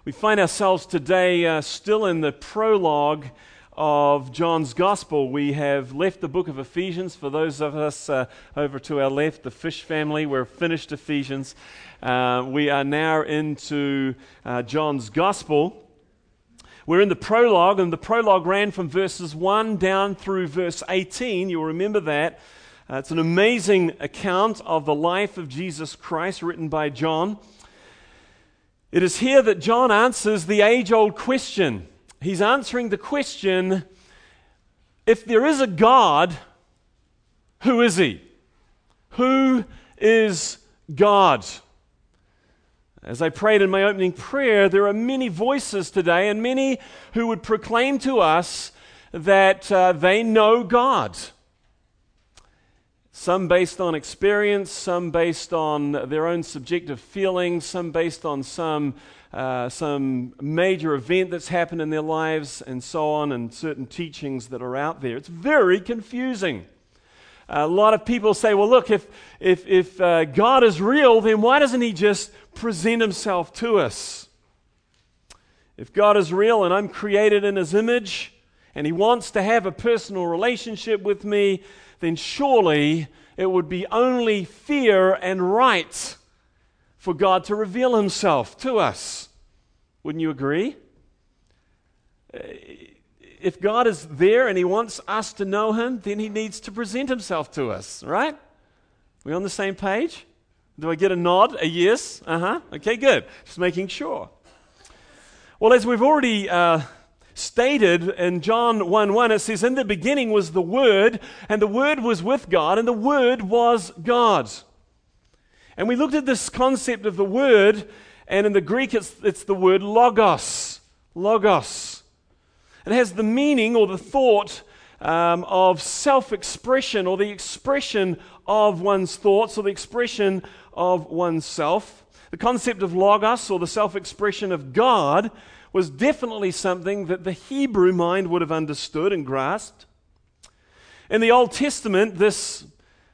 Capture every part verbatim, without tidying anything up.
We find ourselves today uh, still in the prologue of John's Gospel. We have left the book of Ephesians. For those of us uh, over to our left, the Fish family, we're finished Ephesians. Uh, we are now into uh, John's Gospel. We're in the prologue, and the prologue ran from verses one down through verse eighteen. You'll remember that. Uh, it's an amazing account of the life of Jesus Christ written by John. It is here that John answers the age-old question. He's answering the question, if there is a God, who is He? Who is God? As I prayed in my opening prayer, there are many voices today and many who would proclaim to us that uh, they know God. Some based on experience, some based on their own subjective feelings, some based on some uh, some major event that's happened in their lives, and so on, and certain teachings that are out there. It's very confusing. A lot of people say, well, look, if if if uh, God is real, then why doesn't He just present Himself to us? If God is real and I'm created in His image, and He wants to have a personal relationship with me, then surely it would be only fair and right for God to reveal Himself to us. Wouldn't you agree? If God is there and He wants us to know Him, then He needs to present Himself to us, right? We on the same page? Do I get a nod, a yes? Uh-huh. Okay, good. Just making sure. Well, as we've already uh, stated in John one one, it says, in the beginning was the Word, and the Word was with God, and the Word was God. And we looked at this concept of the Word, and in the Greek it's, it's the word logos. Logos. It has the meaning or the thought um, of self-expression, or the expression of one's thoughts, or the expression of oneself. The concept of logos, or the self-expression of God, was definitely something that the Hebrew mind would have understood and grasped. In the Old Testament, this,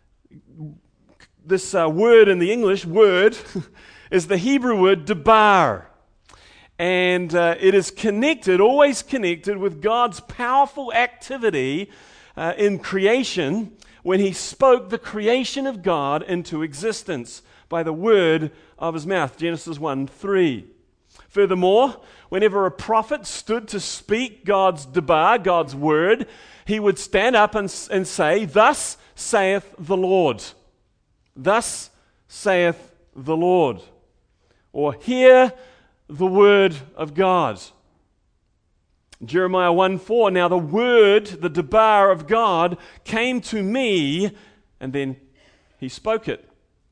this uh, word in the English, word, is the Hebrew word debar. And uh, it is connected, always connected with God's powerful activity uh, in creation when He spoke the creation of God into existence by the word of His mouth, Genesis one three. Furthermore, whenever a prophet stood to speak God's debar, God's word, he would stand up and, and say, thus saith the Lord. Thus saith the Lord. Or hear the word of God. Jeremiah one four, now the word, the debar of God, came to me, and then He spoke it.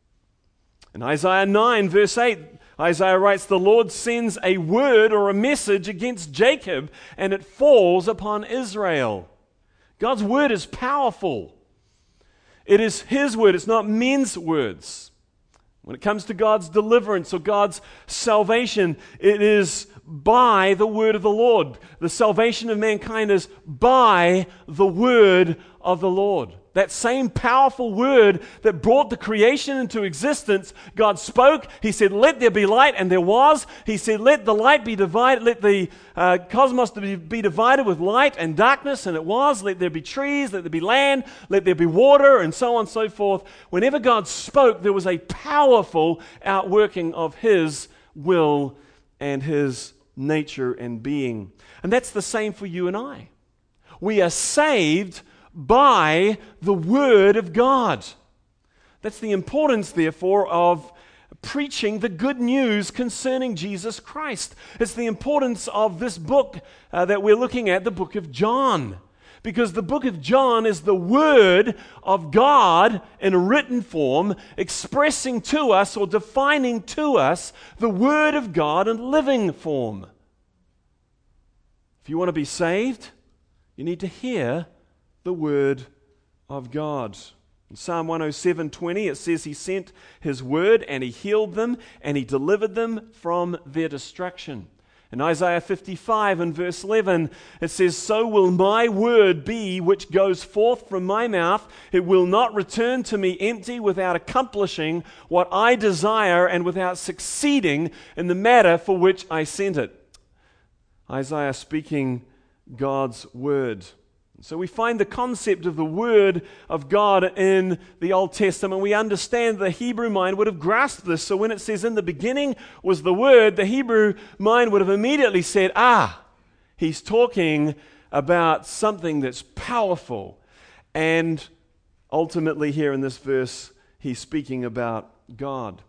In Isaiah nine verse eight, Isaiah writes, the Lord sends a word or a message against Jacob, and it falls upon Israel. God's word is powerful. It is His word, it's not men's words. When it comes to God's deliverance or God's salvation, it is by the word of the Lord. The salvation of mankind is by the word of the Lord. That same powerful word that brought the creation into existence, God spoke. He said, let there be light, and there was. He said, let the light be divided, let the uh, cosmos be, be divided with light and darkness, and it was. Let there be trees, let there be land, let there be water, and so on and so forth. Whenever God spoke, there was a powerful outworking of His will and His nature and being. And that's the same for you and I. We are saved by the Word of God. That's the importance, therefore, of preaching the good news concerning Jesus Christ. It's the importance of this book uh, that we're looking at, the book of John. Because the book of John is the Word of God in a written form, expressing to us or defining to us the Word of God in living form. If you want to be saved, you need to hear the Word of God. In Psalm one oh seven twenty, it says He sent His word and He healed them and He delivered them from their destruction. In Isaiah fifty-five and verse eleven, it says, "So will my word be which goes forth from my mouth. It will not return to me empty, without accomplishing what I desire and without succeeding in the matter for which I sent it." Isaiah speaking God's word. So we find the concept of the Word of God in the Old Testament. We understand the Hebrew mind would have grasped this. So when it says, "In the beginning was the Word," the Hebrew mind would have immediately said, ah, he's talking about something that's powerful. And ultimately here in this verse, he's speaking about God.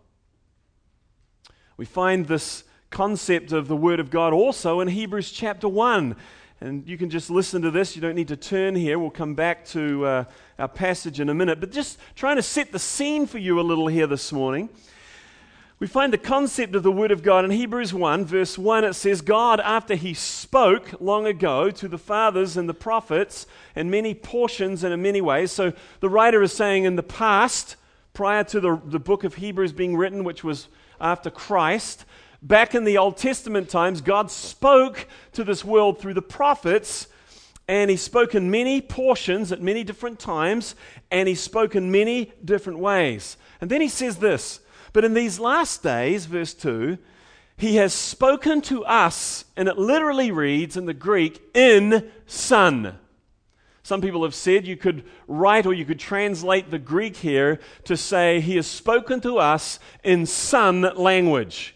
We find this concept of the Word of God also in Hebrews chapter one. And you can just listen to this. You don't need to turn here. We'll come back to uh, our passage in a minute. But just trying to set the scene for you a little here this morning. We find the concept of the Word of God in Hebrews one, verse one. It says, "God, after He spoke long ago to the fathers and the prophets in many portions and in many ways." So the writer is saying in the past, prior to the, the book of Hebrews being written, which was after Christ, back in the Old Testament times, God spoke to this world through the prophets, and He spoke in many portions at many different times, and He spoke in many different ways. And then He says this, "But in these last days," verse two, "He has spoken to us," and it literally reads in the Greek, "in Son." Some people have said you could write or you could translate the Greek here to say, He has spoken to us in Son language.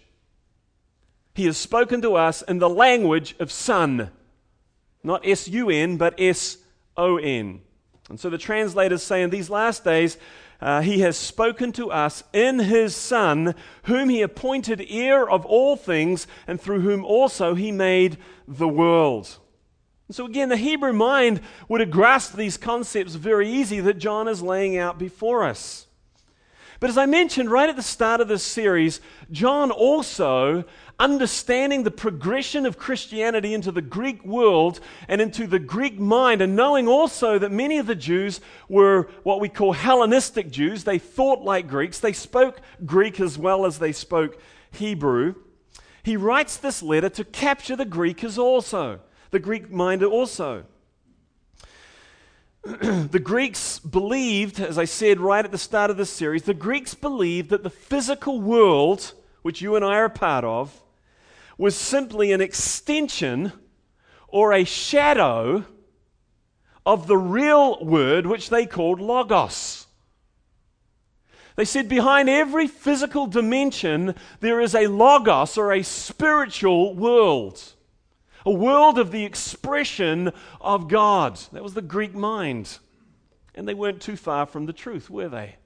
He has spoken to us in the language of Son. Not S U N, but S O N. And so the translators say in these last days, uh, He has spoken to us in His Son, whom He appointed heir of all things, and through whom also He made the world. And so again, the Hebrew mind would have grasped these concepts very easy that John is laying out before us. But as I mentioned right at the start of this series, John also, understanding the progression of Christianity into the Greek world and into the Greek mind, and knowing also that many of the Jews were what we call Hellenistic Jews. They thought like Greeks. They spoke Greek as well as they spoke Hebrew. He writes this letter to capture the Greekers also, the Greek mind also. The Greeks believed, as I said right at the start of this series, the Greeks believed that the physical world, which you and I are a part of, was simply an extension or a shadow of the real word, which they called logos. They said behind every physical dimension, there is a logos or a spiritual world. A world of the expression of God. That was the Greek mind. And they weren't too far from the truth, were they?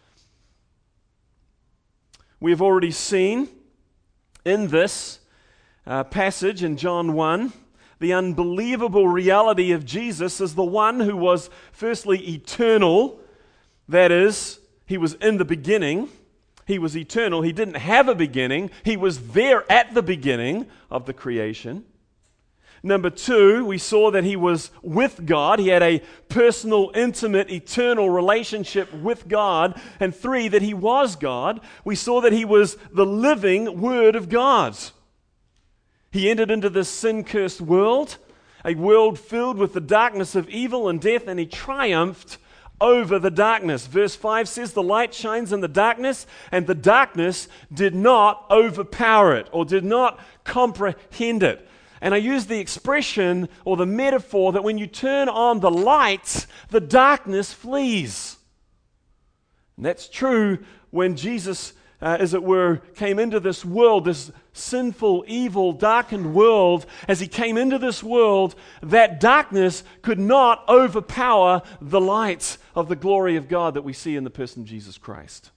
We have already seen in this uh, passage in John one, the unbelievable reality of Jesus as the one who was firstly eternal. That is, He was in the beginning. He was eternal. He didn't have a beginning. He was there at the beginning of the creation. Number two, we saw that He was with God. He had a personal, intimate, eternal relationship with God. And three, that He was God. We saw that He was the living Word of God. He entered into this sin-cursed world, a world filled with the darkness of evil and death, and He triumphed over the darkness. Verse five says, "The light shines in the darkness, and the darkness did not overpower it," or did not comprehend it. And I use the expression or the metaphor that when you turn on the lights, the darkness flees. And that's true when Jesus, uh, as it were, came into this world, this sinful, evil, darkened world. As He came into this world, that darkness could not overpower the light of the glory of God that we see in the person of Jesus Christ.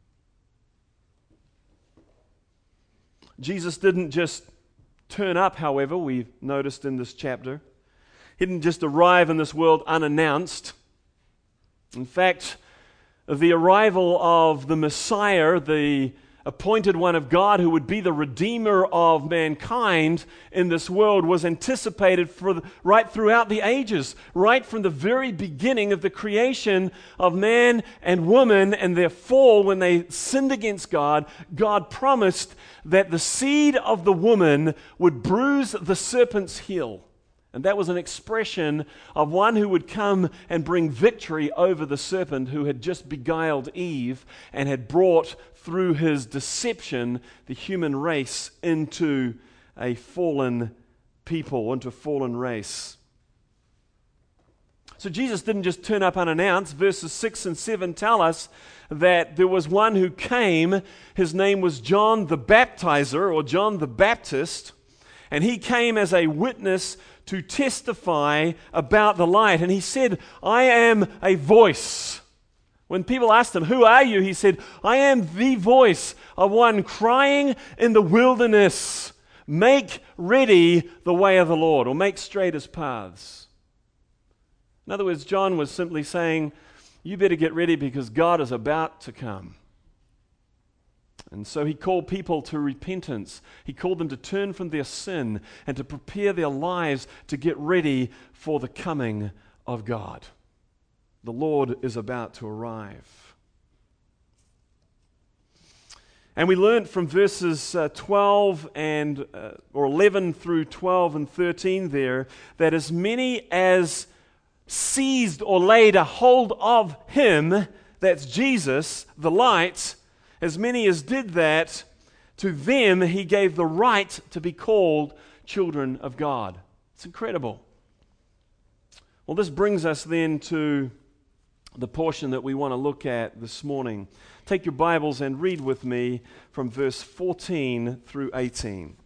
Jesus didn't just turn up, however, we've noticed in this chapter. He didn't just arrive in this world unannounced. In fact, the arrival of the Messiah, the appointed one of God who would be the redeemer of mankind in this world was anticipated for the, right throughout the ages, right from the very beginning of the creation of man and woman and their fall when they sinned against God. God promised that the seed of the woman would bruise the serpent's heel. And that was an expression of one who would come and bring victory over the serpent who had just beguiled Eve and had brought, through his deception, the human race into a fallen people, into a fallen race. So Jesus didn't just turn up unannounced. Verses six and seven tell us that there was one who came. His name was John the Baptizer, or John the Baptist, and he came as a witness to testify about the light. And he said, I am a voice. When people asked him, who are you? He said, I am the voice of one crying in the wilderness, make ready the way of the Lord, or make straight his paths. In other words, John was simply saying, you better get ready because God is about to come. And so he called people to repentance. He called them to turn from their sin and to prepare their lives to get ready for the coming of God. The Lord is about to arrive. And we learned from verses uh, twelve and uh, or eleven through twelve and thirteen there that as many as seized or laid a hold of him, that's Jesus, the light, as many as did that, to them he gave the right to be called children of God. It's incredible. Well, this brings us then to the portion that we want to look at this morning. Take your Bibles and read with me from verse fourteen through eighteen.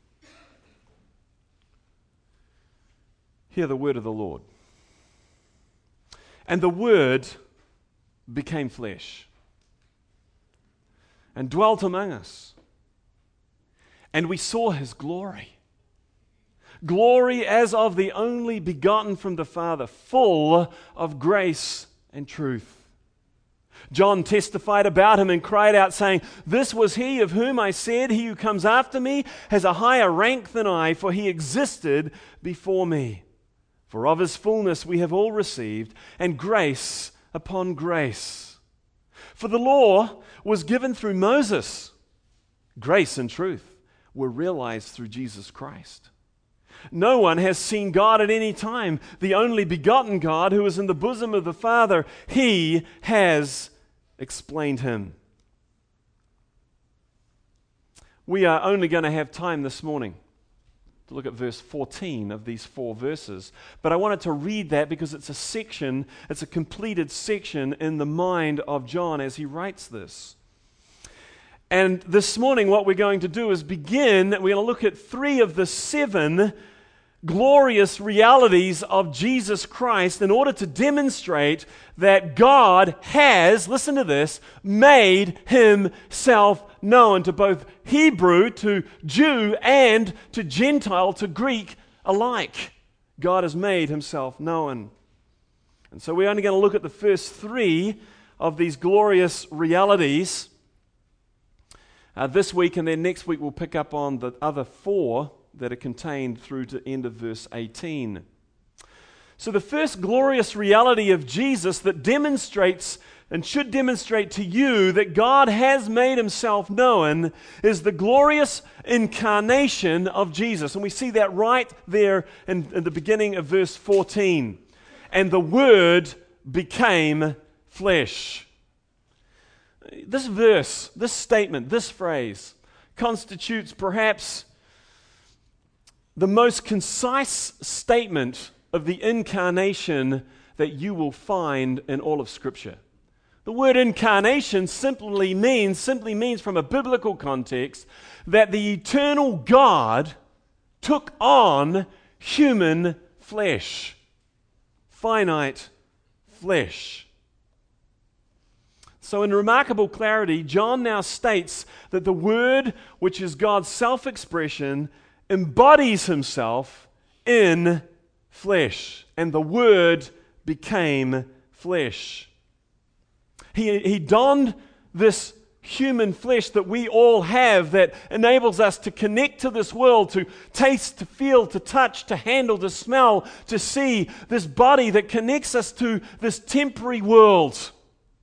Hear the word of the Lord. And the Word became flesh and dwelt among us. And we saw his glory. Glory as of the only begotten from the Father, full of grace and truth. John testified about him and cried out, saying, this was he of whom I said, he who comes after me has a higher rank than I, for he existed before me. For of his fullness we have all received, and grace upon grace. For the law was given through Moses. Grace and truth were realized through Jesus Christ. No one has seen God at any time. The only begotten God who is in the bosom of the Father, he has explained him. We are only going to have time this morning to look at verse fourteen of these four verses. But I wanted to read that because it's a section, it's a completed section in the mind of John as he writes this. And this morning what we're going to do is begin, we're going to look at three of the seven glorious realities of Jesus Christ in order to demonstrate that God has, listen to this, made himself known to both Hebrew, to Jew, and to Gentile, to Greek alike. God has made himself known. And so we're only going to look at the first three of these glorious realities uh, this week, and then next week we'll pick up on the other four that are contained through to the end of verse eighteen. So the first glorious reality of Jesus that demonstrates and should demonstrate to you that God has made himself known is the glorious incarnation of Jesus. And we see that right there in, in the beginning of verse fourteen. And the Word became flesh. This verse, this statement, this phrase constitutes perhaps the most concise statement of the incarnation that you will find in all of Scripture. The word incarnation simply means, simply means from a biblical context that the eternal God took on human flesh, finite flesh. So in remarkable clarity, John now states that the Word, which is God's self-expression, embodies himself in flesh, and the Word became flesh. He, he donned this human flesh that we all have that enables us to connect to this world, to taste, to feel, to touch, to handle, to smell, to see, this body that connects us to this temporary world.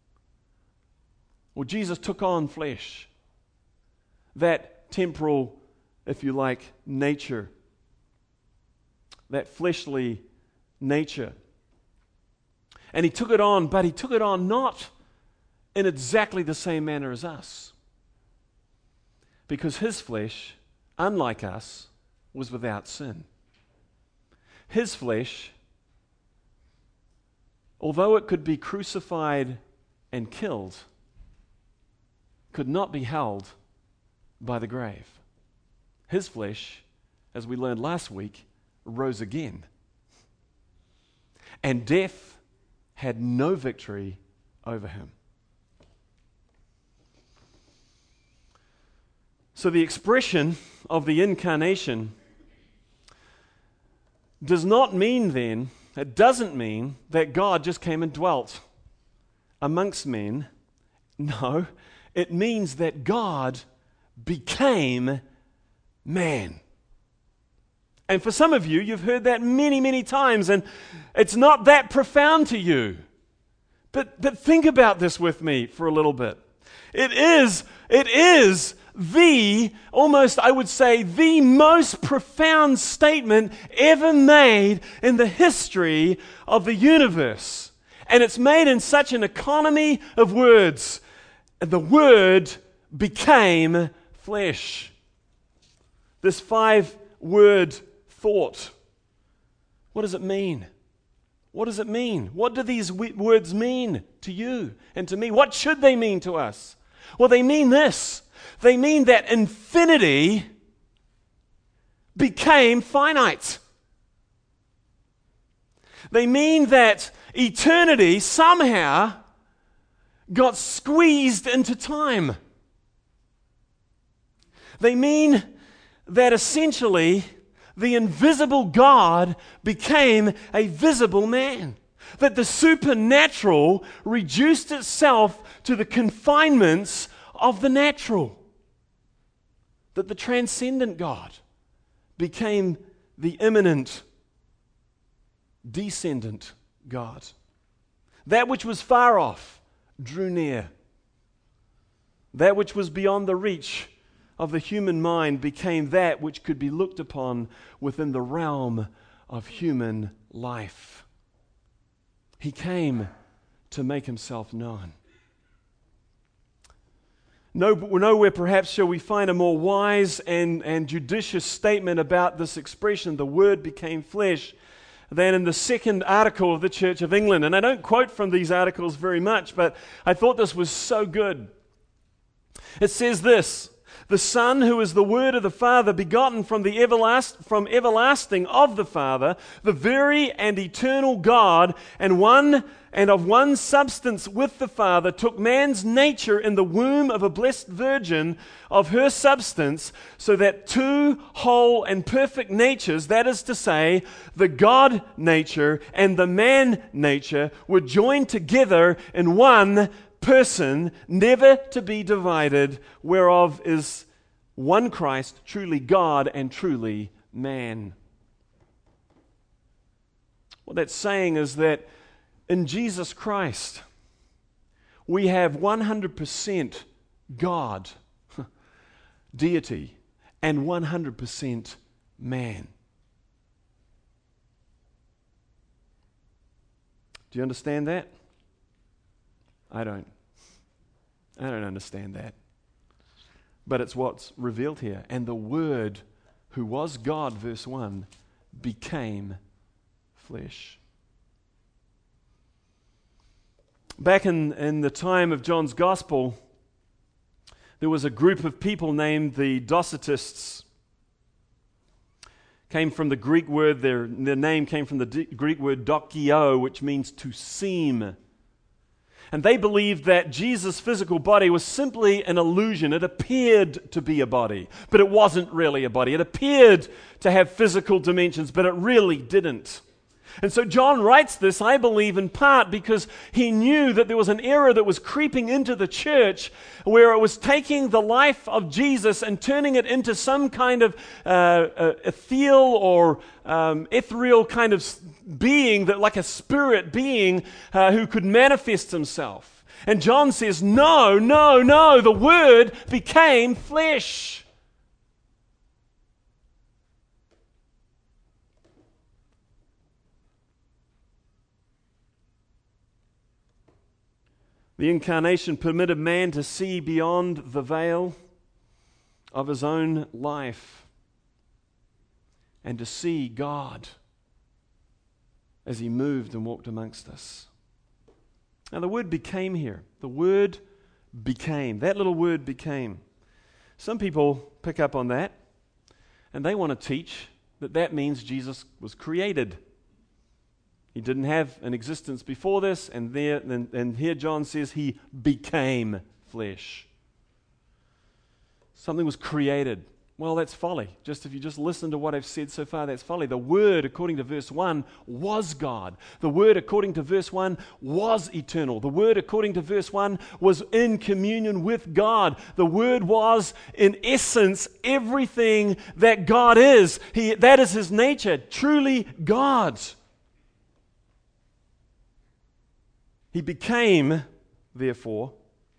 Well, Jesus took on flesh, that temporal, if you like, nature, that fleshly nature. And he took it on, but he took it on not in exactly the same manner as us. Because his flesh, unlike us, was without sin. His flesh, although it could be crucified and killed, could not be held by the grave. His flesh, as we learned last week, rose again. And death had no victory over him. So the expression of the incarnation does not mean then, it doesn't mean that God just came and dwelt amongst men. No, it means that God became man. And for some of you, you've heard that many, many times, and it's not that profound to you. But, but think about this with me for a little bit. It is, it is the, almost I would say, the most profound statement ever made in the history of the universe. And it's made in such an economy of words. The Word became flesh. This five-word thought. What does it mean? What does it mean? What do these w- words mean to you and to me? What should they mean to us? Well, they mean this. They mean that infinity became finite. They mean that eternity somehow got squeezed into time. They mean that essentially the invisible God became a visible man. That the supernatural reduced itself to the confinements of the natural. That the transcendent God became the immanent, descendant God. That which was far off drew near. That which was beyond the reach of the human mind became that which could be looked upon within the realm of human life. He came to make himself known. No, nowhere perhaps shall we find a more wise and, and judicious statement about this expression, the Word became flesh, than in the second article of the Church of England. And I don't quote from these articles very much, but I thought this was so good. It says this: the Son, who is the Word of the Father, begotten from the everlast, from everlasting of the Father, the very and eternal God, and one and of one substance with the Father, took man's nature in the womb of a blessed virgin of her substance, so that two whole and perfect natures, that is to say, the God nature and the man nature, were joined together in one person, never to be divided, whereof is one Christ, truly God and truly man. What that's saying is that in Jesus Christ, we have one hundred percent God, deity, and one hundred percent man. Do you understand that? I don't. I don't understand that. But it's what's revealed here. And the Word, who was God, verse one, became flesh. Back in, in the time of John's Gospel, there was a group of people named the Docetists. Came from the Greek word, their, their name came from the D- Greek word dokio, which means to seem. And they believed that Jesus' physical body was simply an illusion. It appeared to be a body, but it wasn't really a body. It appeared to have physical dimensions, but it really didn't. And so John writes this, I believe, in part because he knew that there was an error that was creeping into the church where it was taking the life of Jesus and turning it into some kind of uh, uh, ethereal or um, ethereal kind of being, that like a spirit being uh, who could manifest himself. And John says, no, no, no, the Word became flesh. The incarnation permitted man to see beyond the veil of his own life and to see God as he moved and walked amongst us. Now the Word became here. The Word became. That little word became. Some people pick up on that and they want to teach that that means Jesus was created. He didn't have an existence before this, and there, and, and here John says he became flesh. Something was created. Well, that's folly. Just if you just listen to what I've said so far, that's folly. The Word, according to verse one, was God. The Word, according to verse one, was eternal. The Word, according to verse one, was in communion with God. The Word was, in essence, everything that God is. He, that is His nature, truly God. He became, therefore,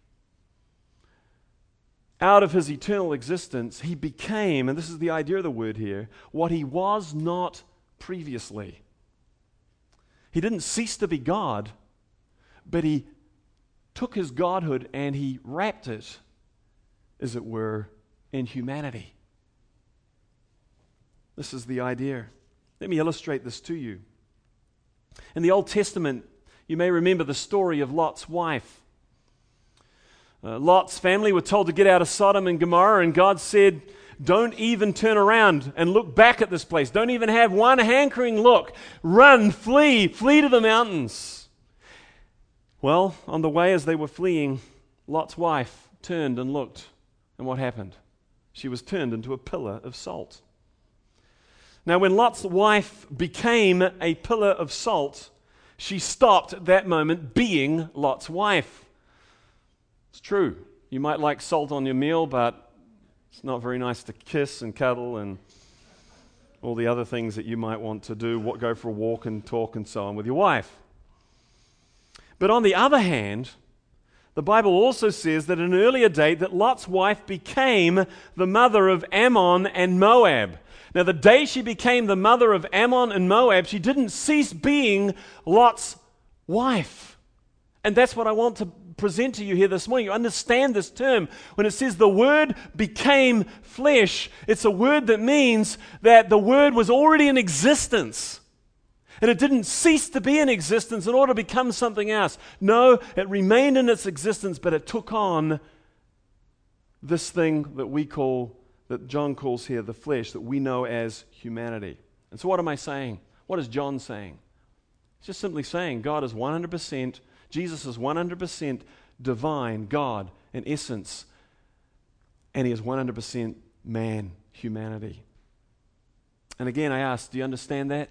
out of His eternal existence, He became, and this is the idea of the word here, what He was not previously. He didn't cease to be God, but He took His godhood and He wrapped it, as it were, in humanity. This is the idea. Let me illustrate this to you. In the Old Testament, you may remember the story of Lot's wife. Uh, Lot's family were told to get out of Sodom and Gomorrah, and God said, don't even turn around and look back at this place. Don't even have one hankering look. Run, flee, flee to the mountains. Well, on the way as they were fleeing, Lot's wife turned and looked, and what happened? She was turned into a pillar of salt. Now, when Lot's wife became a pillar of salt, she stopped at that moment being Lot's wife. It's true. You might like salt on your meal, but it's not very nice to kiss and cuddle and all the other things that you might want to do, what, go for a walk and talk and so on with your wife. But on the other hand, the Bible also says that at an earlier date that Lot's wife became the mother of Ammon and Moab. Now, the day she became the mother of Ammon and Moab, she didn't cease being Lot's wife. And that's what I want to present to you here this morning. You understand this term. When it says the Word became flesh, it's a word that means that the Word was already in existence. And it didn't cease to be in existence in order to become something else. No, it remained in its existence, but it took on this thing that we call, that John calls here the flesh, that we know as humanity. And so what am I saying? What is John saying? It's just simply saying God is one hundred percent, Jesus is one hundred percent divine, God in essence, and He is one hundred percent man, humanity. And again, I ask, do you understand that?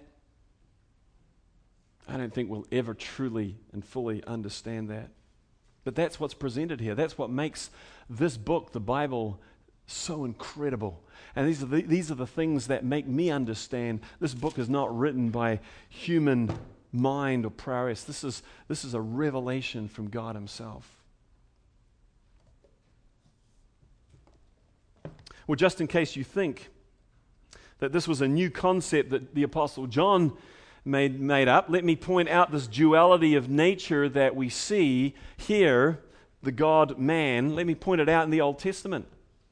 I don't think we'll ever truly and fully understand that. But that's what's presented here. That's what makes this book, the Bible, so incredible. And these are the, these are the things that make me understand this book is not written by human mind or prowess. This is, this is a revelation from God Himself. Well, just in case you think that this was a new concept that the Apostle John made, made up, let me point out this duality of nature that we see here, the God-man. Let me point it out in the Old Testament.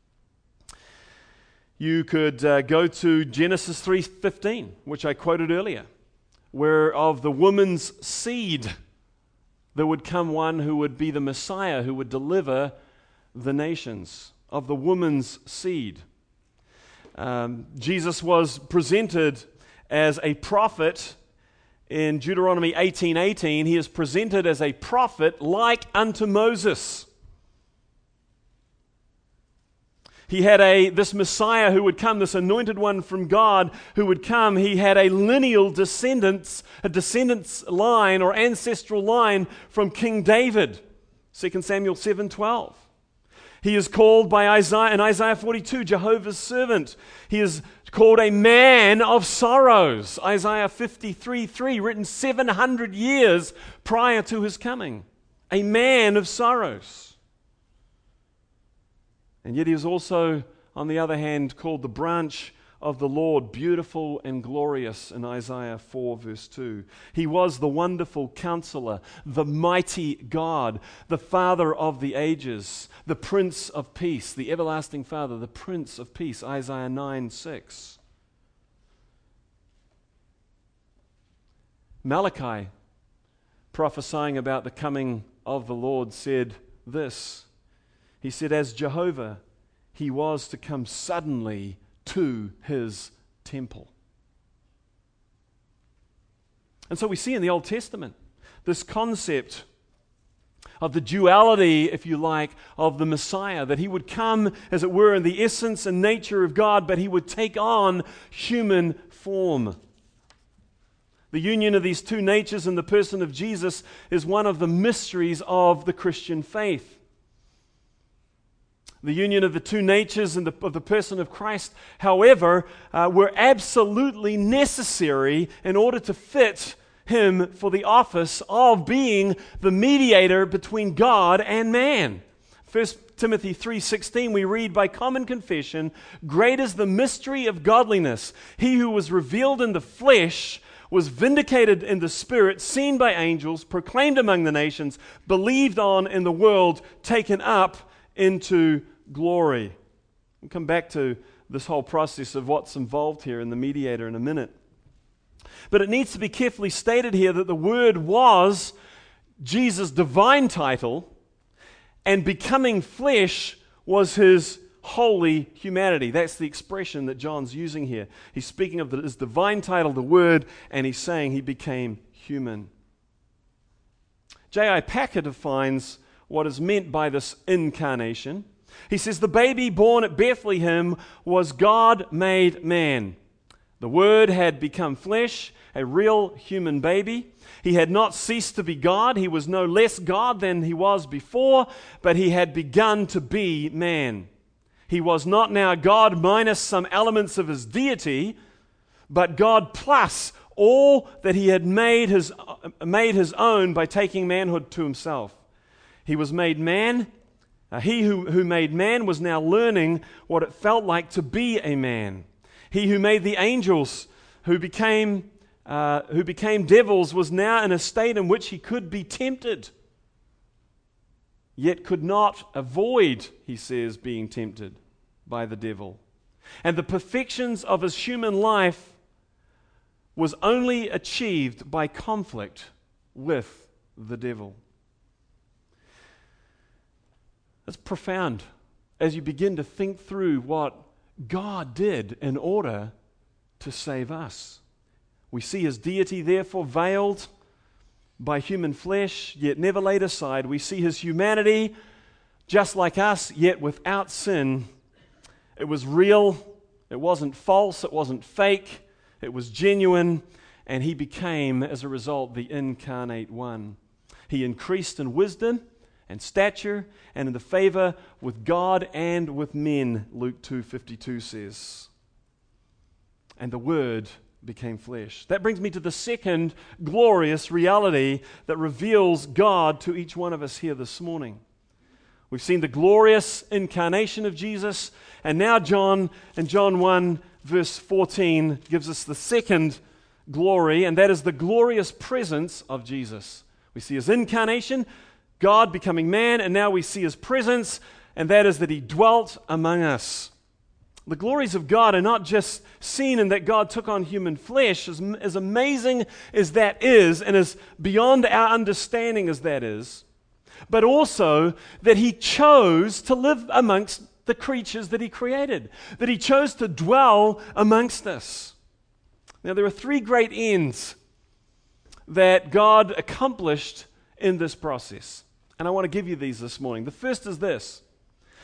You could uh, go to Genesis three fifteen, which I quoted earlier, where of the woman's seed there would come one who would be the Messiah, who would deliver the nations. Of the woman's seed. Um, Jesus was presented as a prophet in Deuteronomy eighteen eighteen. He is presented as a prophet like unto Moses. He had a this Messiah who would come, this anointed one from God who would come. He had a lineal descendants, a descendants line or ancestral line from King David. Second Samuel seven twelve. He is called by Isaiah in Isaiah forty-two, Jehovah's servant. He is called a man of sorrows. Isaiah fifty-three three, written seven hundred years prior to his coming. A man of sorrows. And yet he is also, on the other hand, called the branch of the Lord, beautiful and glorious in Isaiah four verse two. He was the wonderful counselor, the mighty God, the Father of the ages, the Prince of Peace, the everlasting Father, the Prince of Peace, Isaiah nine six. Malachi, prophesying about the coming of the Lord, said this. He said, as Jehovah, he was to come suddenly to his temple. And so we see in the Old Testament this concept of the duality, if you like, of the Messiah, that he would come, as it were, in the essence and nature of God, but he would take on human form. The union of these two natures in the person of Jesus is one of the mysteries of the Christian faith. The union of the two natures in the, of the person of Christ, however, uh, were absolutely necessary in order to fit him for the office of being the mediator between God and man. First Timothy three sixteen, we read, by common confession, great is the mystery of godliness. He who was revealed in the flesh was vindicated in the Spirit, seen by angels, proclaimed among the nations, believed on in the world, taken up into glory. We'll come back to this whole process of what's involved here in the mediator in a minute. But it needs to be carefully stated here that the Word was Jesus' divine title, and becoming flesh was his holy humanity. That's the expression that John's using here. He's speaking of his divine title, the Word, and he's saying he became human. J I Packer defines what is meant by this incarnation. He says, the baby born at Bethlehem was God made man. The Word had become flesh, a real human baby. He had not ceased to be God. He was no less God than he was before, but he had begun to be man. He was not now God minus some elements of his deity, but God plus all that he had made his, made his own by taking manhood to himself. He was made man. Uh, he who, who made man was now learning what it felt like to be a man. He who made the angels, who became, uh, who became devils, was now in a state in which he could be tempted, yet could not avoid, he says, being tempted by the devil. And the perfections of his human life was only achieved by conflict with the devil. That's profound as you begin to think through what God did in order to save us. We see his deity therefore veiled by human flesh, yet never laid aside. We see his humanity just like us, yet without sin. It was real, it wasn't false, it wasn't fake, it was genuine, and he became, as a result, the incarnate one. He increased in wisdom and stature, and in the favor with God and with men, Luke two fifty-two says. And the Word became flesh. That brings me to the second glorious reality that reveals God to each one of us here this morning. We've seen the glorious incarnation of Jesus, and now John, in John one, verse fourteen, gives us the second glory, and that is the glorious presence of Jesus. We see his incarnation, God becoming man, and now we see his presence, and that is that he dwelt among us. The glories of God are not just seen in that God took on human flesh, as, as amazing as that is, and as beyond our understanding as that is, but also that he chose to live amongst the creatures that he created, that he chose to dwell amongst us. Now, there are three great ends that God accomplished in this process, and I want to give you these this morning. The first is this,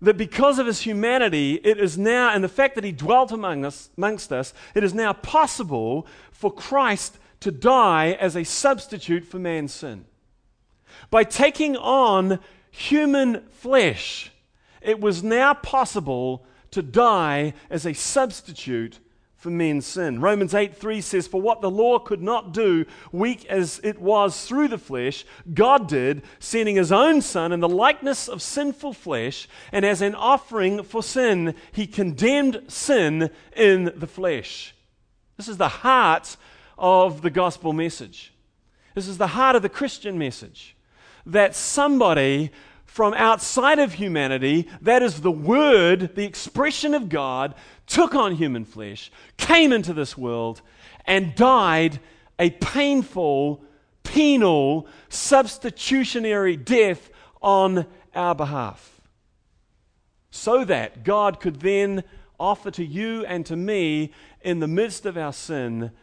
that because of his humanity, it is now, and the fact that he dwelt among us, amongst us, it is now possible for Christ to die as a substitute for man's sin. By taking on human flesh, it was now possible to die as a substitute for men's sin. Romans eight three says, "For what the law could not do, weak as it was through the flesh, God did, sending his own Son in the likeness of sinful flesh, and as an offering for sin, he condemned sin in the flesh." This is the heart of the gospel message. This is the heart of the Christian message. That somebody from outside of humanity, that is the Word, the expression of God, took on human flesh, came into this world, and died a painful, penal, substitutionary death on our behalf. So that God could then offer to you and to me, in the midst of our sin,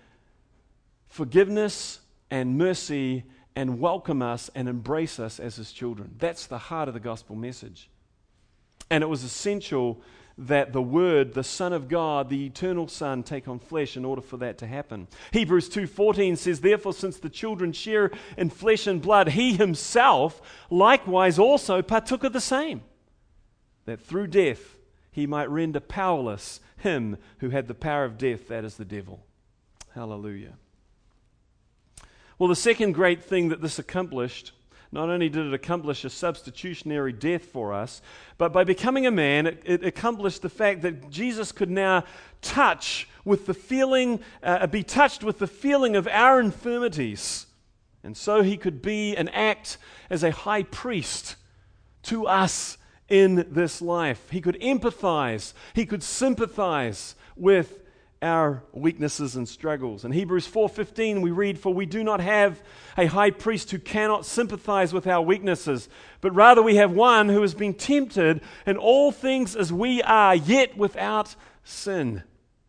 forgiveness and mercy, and welcome us and embrace us as his children. That's the heart of the gospel message. And it was essential that the Word, the Son of God, the eternal Son, take on flesh in order for that to happen. Hebrews two fourteen says, "Therefore, since the children share in flesh and blood, he himself likewise also partook of the same, that through death he might render powerless him who had the power of death, that is the devil." Hallelujah. Well, the second great thing that this accomplished, not only did it accomplish a substitutionary death for us, but by becoming a man, it, it accomplished the fact that Jesus could now touch with the feeling, uh, be touched with the feeling of our infirmities. And so he could be and act as a high priest to us in this life. He could empathize, he could sympathize with our weaknesses and struggles. In Hebrews four fifteen we read, "For we do not have a high priest who cannot sympathize with our weaknesses, but rather we have one who has been tempted in all things as we are, yet without sin."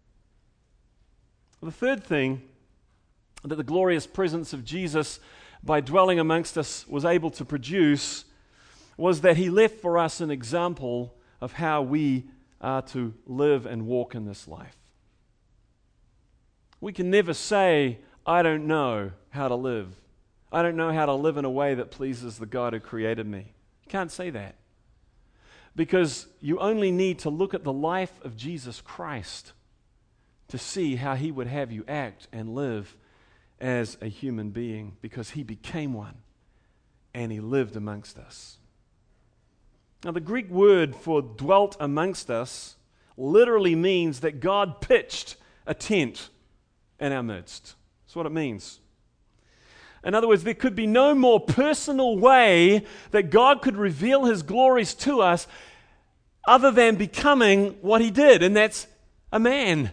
The third thing that the glorious presence of Jesus, by dwelling amongst us, was able to produce was that he left for us an example of how we are to live and walk in this life. We can never say, "I don't know how to live. I don't know how to live in a way that pleases the God who created me." You can't say that. Because you only need to look at the life of Jesus Christ to see how he would have you act and live as a human being, because he became one and he lived amongst us. Now, the Greek word for dwelt amongst us literally means that God pitched a tent in our midst. That's what it means. In other words, there could be no more personal way that God could reveal his glories to us other than becoming what he did, and that's a man.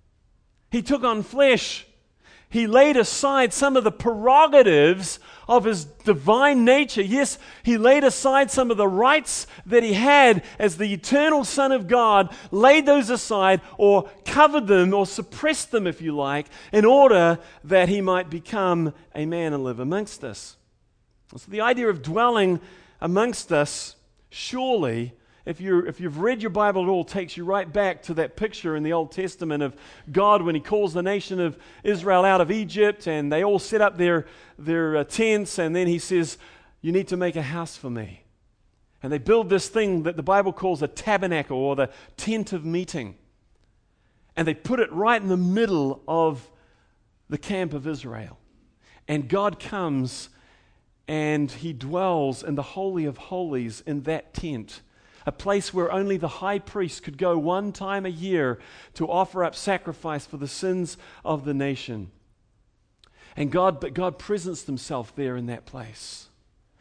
He took on flesh. He laid aside some of the prerogatives of his divine nature. Yes, he laid aside some of the rights that he had as the eternal Son of God, laid those aside or covered them or suppressed them, if you like, in order that he might become a man and live amongst us. So the idea of dwelling amongst us, surely, If, you're, if you've read your Bible at all, takes you right back to that picture in the Old Testament of God when he calls the nation of Israel out of Egypt, and they all set up their, their uh, tents, and then he says, "You need to make a house for me." And they build this thing that the Bible calls a tabernacle, or the tent of meeting. And they put it right in the middle of the camp of Israel. And God comes and he dwells in the Holy of Holies in that tent. A place where only the high priest could go one time a year to offer up sacrifice for the sins of the nation. And God, but God presenced himself there in that place.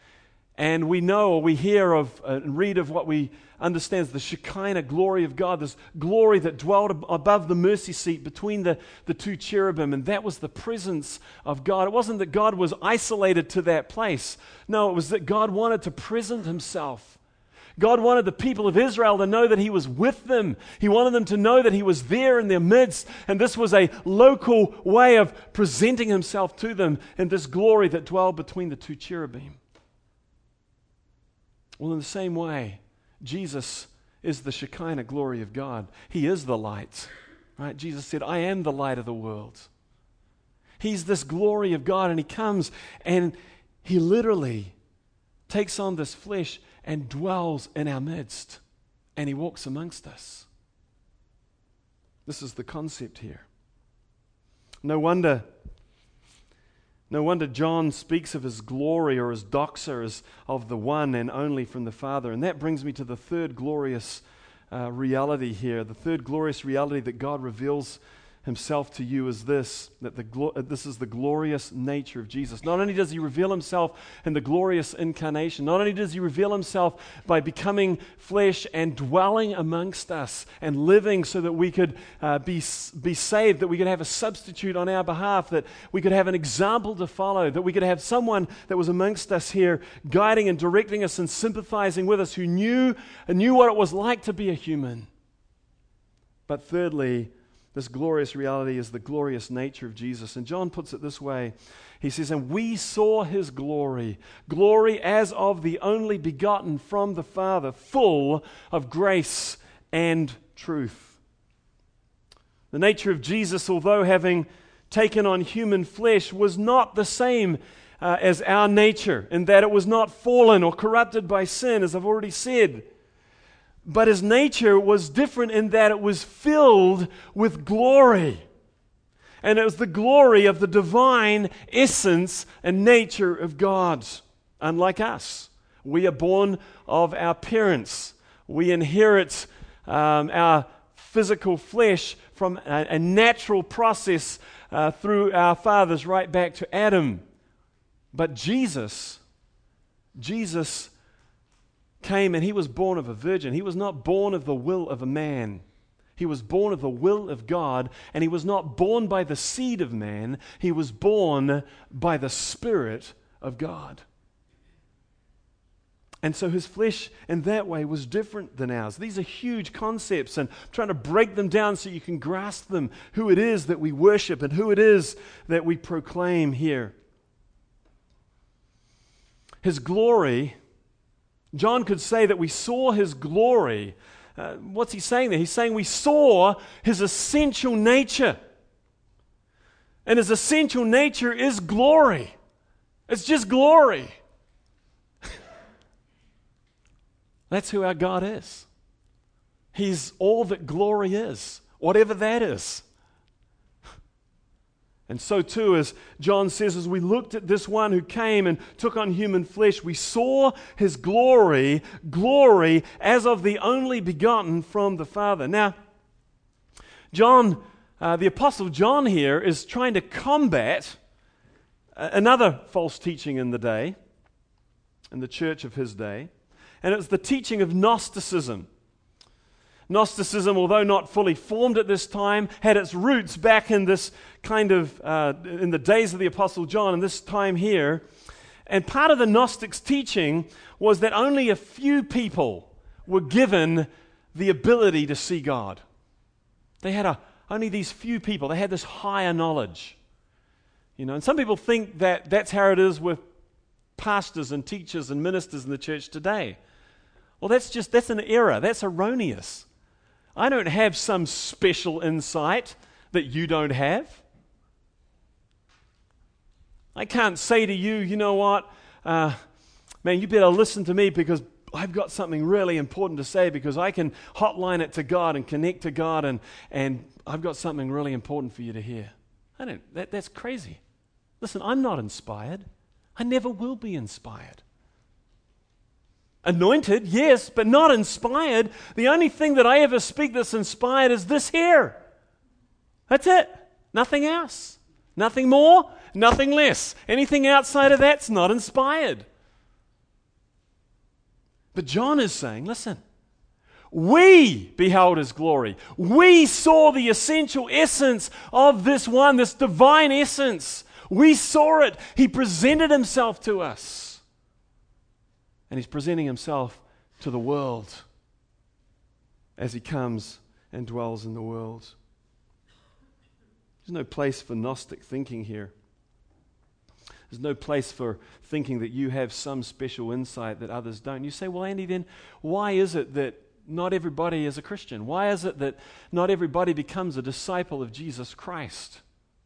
And we know, or we hear of uh, and read of what we understand as the Shekinah glory of God, this glory that dwelled ab- above the mercy seat between the, the two cherubim, and that was the presence of God. It wasn't that God was isolated to that place. No, it was that God wanted to present himself. God wanted the people of Israel to know that he was with them. He wanted them to know that he was there in their midst. And this was a local way of presenting himself to them in this glory that dwelled between the two cherubim. Well, in the same way, Jesus is the Shekinah glory of God. He is the light. Right? Jesus said, I am the light of the world. He's this glory of God, and he comes and he literally takes on this flesh and dwells in our midst, and he walks amongst us. This is the concept here. No wonder, no wonder John speaks of his glory or his doxa as of the one and only from the Father. And that brings me to the third glorious uh, reality here. The third glorious reality that God reveals himself to you is this, that the glo- this is the glorious nature of Jesus. Not only does he reveal himself in the glorious incarnation, not only does he reveal himself by becoming flesh and dwelling amongst us and living so that we could uh, be, be saved, that we could have a substitute on our behalf, that we could have an example to follow, that we could have someone that was amongst us here guiding and directing us and sympathizing with us, who knew, knew what it was like to be a human. But thirdly, this glorious reality is the glorious nature of Jesus. And John puts it this way. He says, and we saw his glory, glory as of the only begotten from the Father, full of grace and truth. The nature of Jesus, although having taken on human flesh, was not the same uh, as our nature, in that it was not fallen or corrupted by sin, as I've already said. But his nature was different in that it was filled with glory. And it was the glory of the divine essence and nature of God. Unlike us, we are born of our parents. We inherit um, our physical flesh from a, a natural process uh, through our fathers right back to Adam. But Jesus, Jesus came and he was born of a virgin. He was not born of the will of a man. He was born of the will of God, and he was not born by the seed of man. He was born by the Spirit of God. And so his flesh in that way was different than ours. These are huge concepts, and I'm trying to break them down so you can grasp them, who it is that we worship and who it is that we proclaim here. His glory, John could say that we saw his glory. Uh, what's he saying there? He's saying we saw his essential nature. And his essential nature is glory. It's just glory. That's who our God is. He's all that glory is, whatever that is. And so too, as John says, as we looked at this one who came and took on human flesh, we saw his glory, glory as of the only begotten from the Father. Now, John, uh, the Apostle John here is trying to combat another false teaching in the day, in the church of his day, and it was the teaching of Gnosticism. Gnosticism, although not fully formed at this time, had its roots back in this kind of, uh, in the days of the Apostle John, and this time here. And part of the Gnostics' teaching was that only a few people were given the ability to see God. They had a, only these few people, they had this higher knowledge. You know, and some people think that that's how it is with pastors and teachers and ministers in the church today. Well, that's just, that's an error. That's erroneous. I don't have some special insight that you don't have. I can't say to you, you know what, uh, man, you better listen to me because I've got something really important to say, because I can hotline it to God and connect to God, and, and I've got something really important for you to hear. I don't, that, that's crazy. Listen, I'm not inspired. I never will be inspired. Anointed, yes, but not inspired. The only thing that I ever speak that's inspired is this here. That's it. Nothing else. Nothing more, nothing less. Anything outside of that's not inspired. But John is saying, listen, we beheld his glory. We saw the essential essence of this one, this divine essence. We saw it. He presented himself to us. And he's presenting himself to the world as he comes and dwells in the world. There's no place for Gnostic thinking here. There's no place for thinking that you have some special insight that others don't. You say, well, Andy, then why is it that not everybody is a Christian? Why is it that not everybody becomes a disciple of Jesus Christ?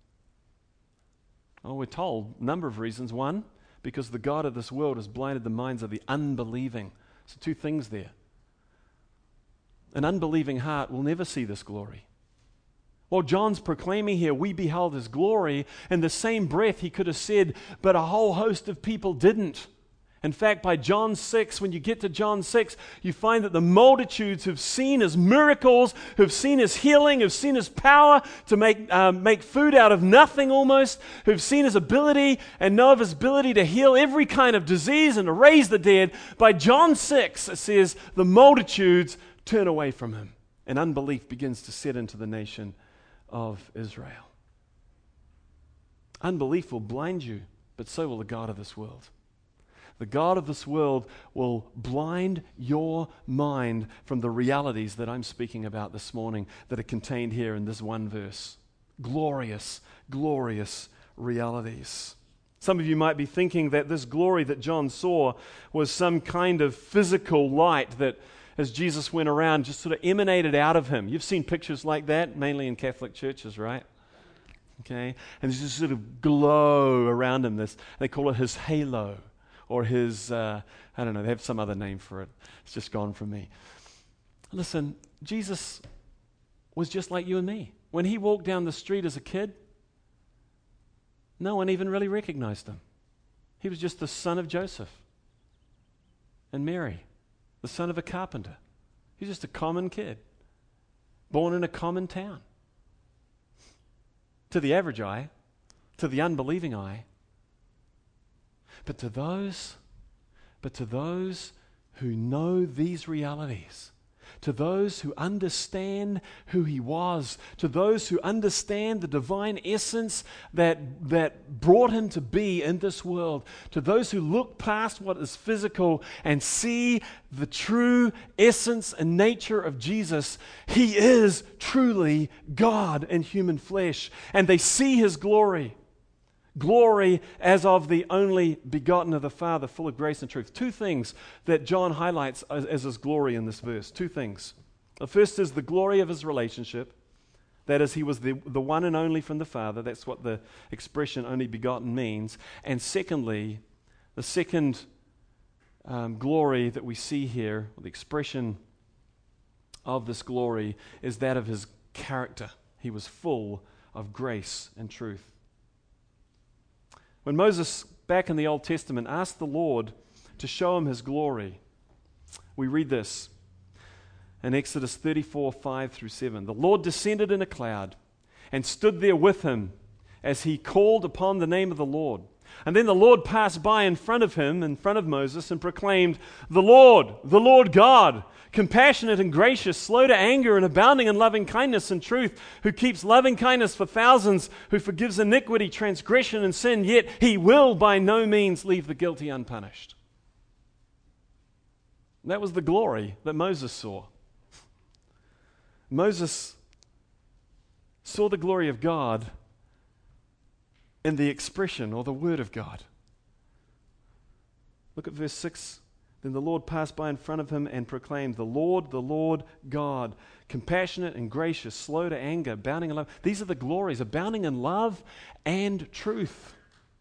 Well, we're told a number of reasons. One, because the God of this world has blinded the minds of the unbelieving. So two things there. An unbelieving heart will never see this glory. Well, John's proclaiming here, we beheld his glory. In the same breath, he could have said, but a whole host of people didn't. In fact, by John six, when you get to John six, you find that the multitudes who've seen his miracles, who've seen his healing, who've seen his power to make, um, make food out of nothing almost, who've seen his ability and know of his ability to heal every kind of disease and to raise the dead, by John six, it says, the multitudes turn away from him, and unbelief begins to set into the nation of Israel. Unbelief will blind you, but so will the God of this world. The God of this world will blind your mind from the realities that I'm speaking about this morning that are contained here in this one verse. Glorious, glorious realities. Some of you might be thinking that this glory that John saw was some kind of physical light that, as Jesus went around, just sort of emanated out of him. You've seen pictures like that, mainly in Catholic churches, right? Okay, and there's this sort of glow around him. This, they call it his halo. Or his, uh, I don't know, they have some other name for it. It's just gone from me. Listen, Jesus was just like you and me. When he walked down the street as a kid, no one even really recognized him. He was just the son of Joseph and Mary, the son of a carpenter. He's just a common kid, born in a common town. To the average eye, to the unbelieving eye, But to those, but to those who know these realities, to those who understand who he was, to those who understand the divine essence that, that brought him to be in this world, to those who look past what is physical and see the true essence and nature of Jesus, he is truly God in human flesh, and they see his glory. Glory as of the only begotten of the Father, full of grace and truth. Two things that John highlights as, as his glory in this verse. Two things. The first is the glory of his relationship. That is, he was the, the one and only from the Father. That's what the expression only begotten means. And secondly, the second um, glory that we see here, the expression of this glory, is that of his character. He was full of grace and truth. When Moses, back in the Old Testament, asked the Lord to show him his glory, we read this in Exodus thirty-four, five through seven. The Lord descended in a cloud and stood there with him as he called upon the name of the Lord. And then the Lord passed by in front of him, in front of Moses, and proclaimed, "The Lord, the Lord God, compassionate and gracious, slow to anger and abounding in loving kindness and truth, who keeps loving kindness for thousands, who forgives iniquity, transgression, and sin, yet he will by no means leave the guilty unpunished." That was the glory that Moses saw. Moses saw the glory of God in the expression or the word of God. Look at verse six. Then the Lord passed by in front of him and proclaimed, "The Lord, the Lord God, compassionate and gracious, slow to anger, abounding in love." These are the glories, abounding in love and truth.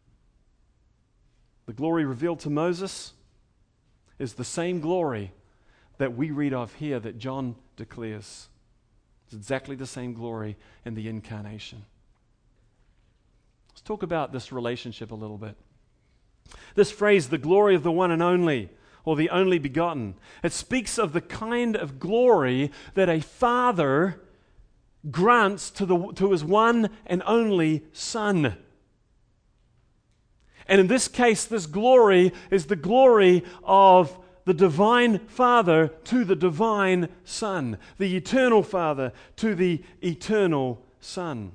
The glory revealed to Moses is the same glory that we read of here that John declares. It's exactly the same glory in the incarnation. Let's talk about this relationship a little bit. This phrase, the glory of the one and only, or the only begotten, it speaks of the kind of glory that a father grants to, the, to his one and only son. And in this case, this glory is the glory of the divine Father to the divine Son, the eternal Father to the eternal Son.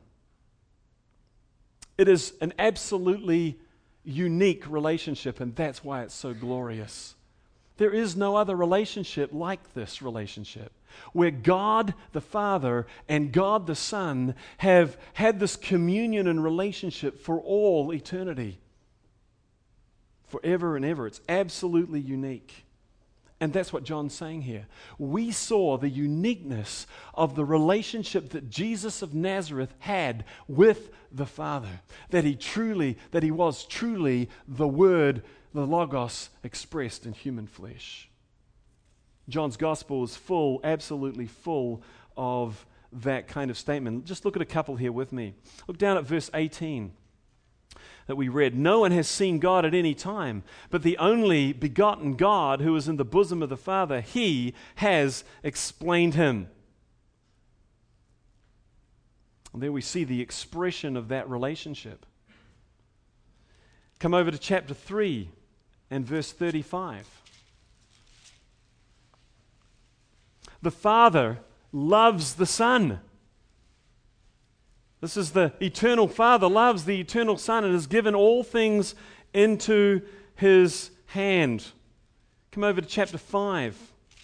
It is an absolutely unique relationship, and that's why it's so glorious. There is no other relationship like this relationship, where God the Father and God the Son have had this communion and relationship for all eternity, forever and ever. It's absolutely unique. And that's what John's saying here. We saw the uniqueness of the relationship that Jesus of Nazareth had with the Father. That he truly, that he was truly the Word, the Logos, expressed in human flesh. John's Gospel is full, absolutely full of that kind of statement. Just look at a couple here with me. Look down at verse eighteen. That we read, no one has seen God at any time, but the only begotten God who is in the bosom of the Father, he has explained him. And there we see the expression of that relationship. Come over to chapter three and verse thirty-five. The Father loves the Son. This is the eternal Father loves the eternal Son and has given all things into his hand. Come over to chapter five.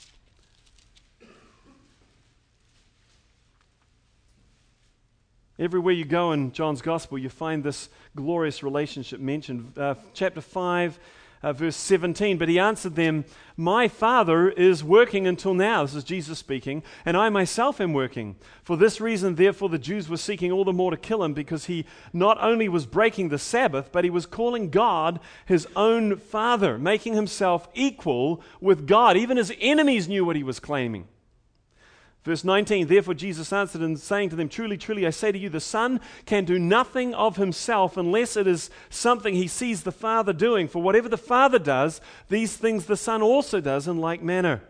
Everywhere you go in John's Gospel, you find this glorious relationship mentioned. Uh, chapter five, uh, verse seventeen. But he answered them, my Father is working until now. This is Jesus speaking. And I myself am working. For this reason, therefore, the Jews were seeking all the more to kill him, because he not only was breaking the Sabbath, but he was calling God his own Father, making himself equal with God. Even his enemies knew what he was claiming. Verse nineteen, therefore Jesus answered and saying to them, truly, truly, I say to you, the Son can do nothing of himself unless it is something he sees the Father doing. For whatever the Father does, these things the Son also does in like manner.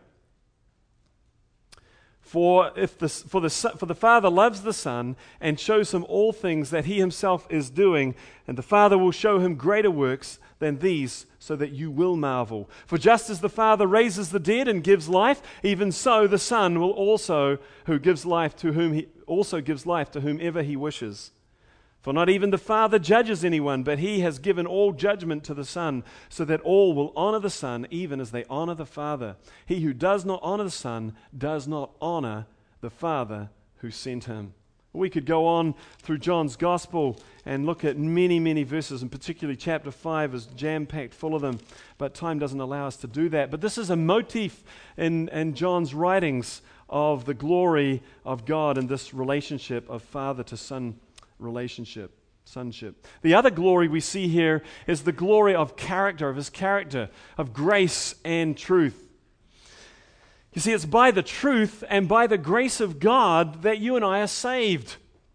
For if the, for the, for the Father loves the Son and shows him all things that he himself is doing, and the Father will show him greater works than these, so that you will marvel. For just as the Father raises the dead and gives life, even so the Son will also, who gives life to whom he also gives life to whomever he wishes. For not even the Father judges anyone, but he has given all judgment to the Son, so that all will honor the Son, even as they honor the Father. He who does not honor the Son does not honor the Father who sent him. We could go on through John's Gospel and look at many, many verses, and particularly chapter five is jam-packed full of them, but time doesn't allow us to do that. But this is a motif in, in John's writings of the glory of God and this relationship of father to son relationship, sonship. The other glory we see here is the glory of character, of his character, of grace and truth. You see, it's by the truth and by the grace of God that you and I are saved.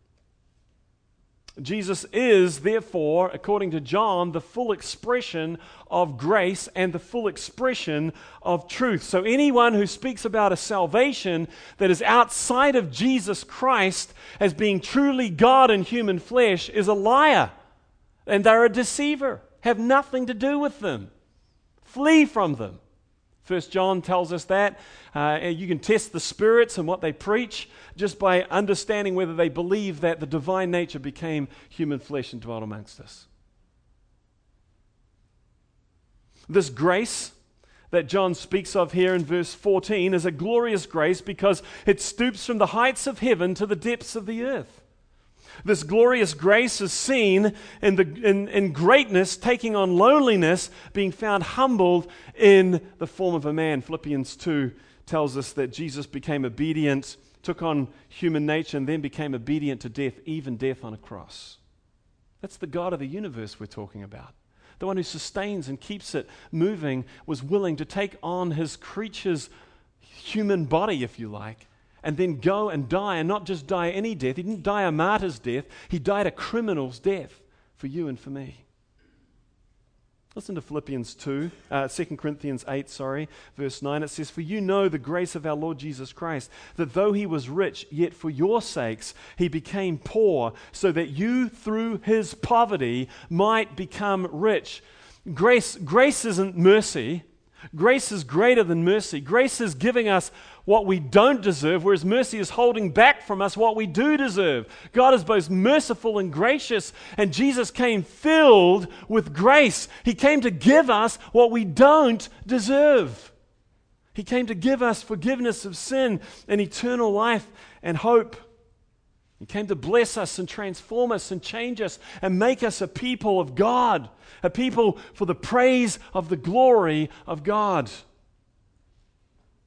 Jesus is, therefore, according to John, the full expression of grace and the full expression of truth. So anyone who speaks about a salvation that is outside of Jesus Christ as being truly God in human flesh is a liar. And they're a deceiver. Have nothing to do with them. Flee from them. First John tells us that. Uh, you can test the spirits and what they preach just by understanding whether they believe that the divine nature became human flesh and dwelt amongst us. This grace that John speaks of here in verse fourteen is a glorious grace because it stoops from the heights of heaven to the depths of the earth. This glorious grace is seen in, the, in, in greatness, taking on lowliness, being found humbled in the form of a man. Philippians two tells us that Jesus became obedient, took on human nature, and then became obedient to death, even death on a cross. That's the God of the universe we're talking about. The one who sustains and keeps it moving was willing to take on his creature's human body, if you like, and then go and die, and not just die any death. He didn't die a martyr's death. He died a criminal's death for you and for me. Listen to Philippians two, uh, Second Corinthians eight, sorry, verse nine. It says, for you know the grace of our Lord Jesus Christ, that though he was rich, yet for your sakes he became poor, so that you through his poverty might become rich. Grace, grace isn't mercy. Grace is greater than mercy. Grace is giving us what we don't deserve, whereas mercy is holding back from us what we do deserve. God is both merciful and gracious, and Jesus came filled with grace. He came to give us what we don't deserve. He came to give us forgiveness of sin and eternal life and hope. He came to bless us and transform us and change us and make us a people of God, a people for the praise of the glory of God.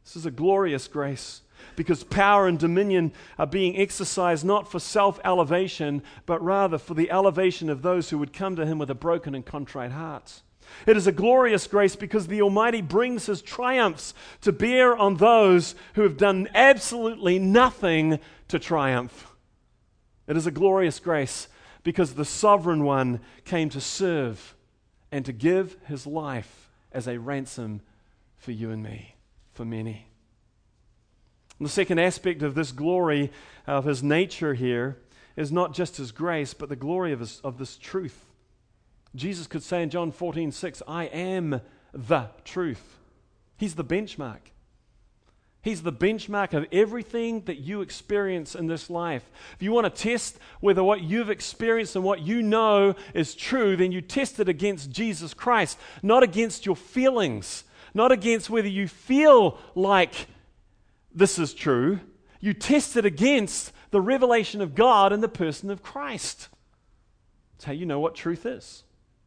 This is a glorious grace because power and dominion are being exercised not for self-elevation, but rather for the elevation of those who would come to him with a broken and contrite heart. It is a glorious grace because the Almighty brings his triumphs to bear on those who have done absolutely nothing to triumph. It is a glorious grace because the Sovereign One came to serve and to give his life as a ransom for you and me, for many. And the second aspect of this glory of his nature here is not just his grace, but the glory of, his, of this truth. Jesus could say in John fourteen six, I am the truth. He's the benchmark. He's the benchmark of everything that you experience in this life. If you want to test whether what you've experienced and what you know is true, then you test it against Jesus Christ, not against your feelings, not against whether you feel like this is true. You test it against the revelation of God in the person of Christ. That's how you know what truth is.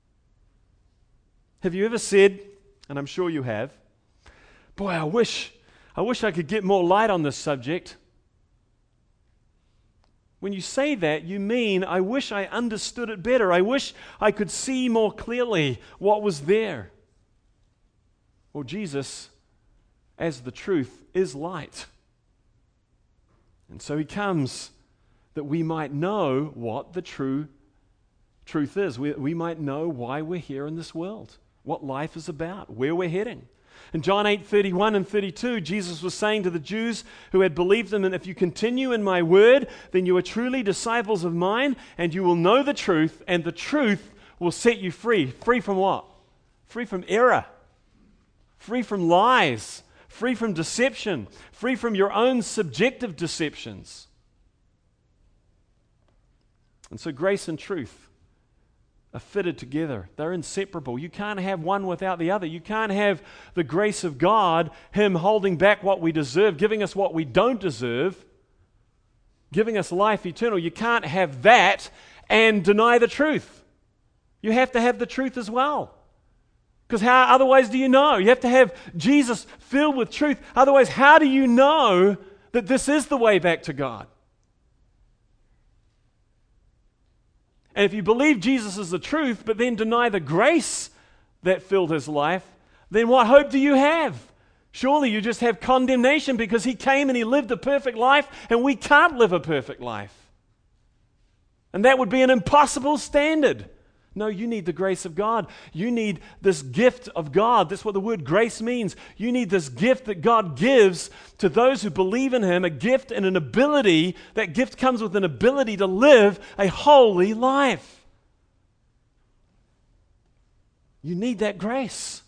Have you ever said, and I'm sure you have, boy, I wish, I wish I could get more light on this subject. When you say that, you mean, I wish I understood it better. I wish I could see more clearly what was there. Well, Jesus, as the truth, is light. And so he comes that we might know what the true truth is. We, we might know why we're here in this world, what life is about, where we're heading. In John eight thirty-one and thirty-two, Jesus was saying to the Jews who had believed him, and if you continue in my word, then you are truly disciples of mine, and you will know the truth, and the truth will set you free. Free from what? Free from error. Free from lies. Free from deception. Free from your own subjective deceptions. And so grace and truth are fitted together. They're inseparable. You can't have one without the other. You can't have the grace of God, him holding back what we deserve, giving us what we don't deserve, giving us life eternal. You can't have that and deny the truth. You have to have the truth as well. Because how otherwise do you know? You have to have Jesus filled with truth. Otherwise, how do you know that this is the way back to God? And if you believe Jesus is the truth, but then deny the grace that filled his life, then what hope do you have? Surely you just have condemnation because he came and he lived a perfect life, and we can't live a perfect life. And that would be an impossible standard. No, you need the grace of God. You need this gift of God. That's what the word grace means. You need this gift that God gives to those who believe in him, a gift and an ability. That gift comes with an ability to live a holy life. You need that grace.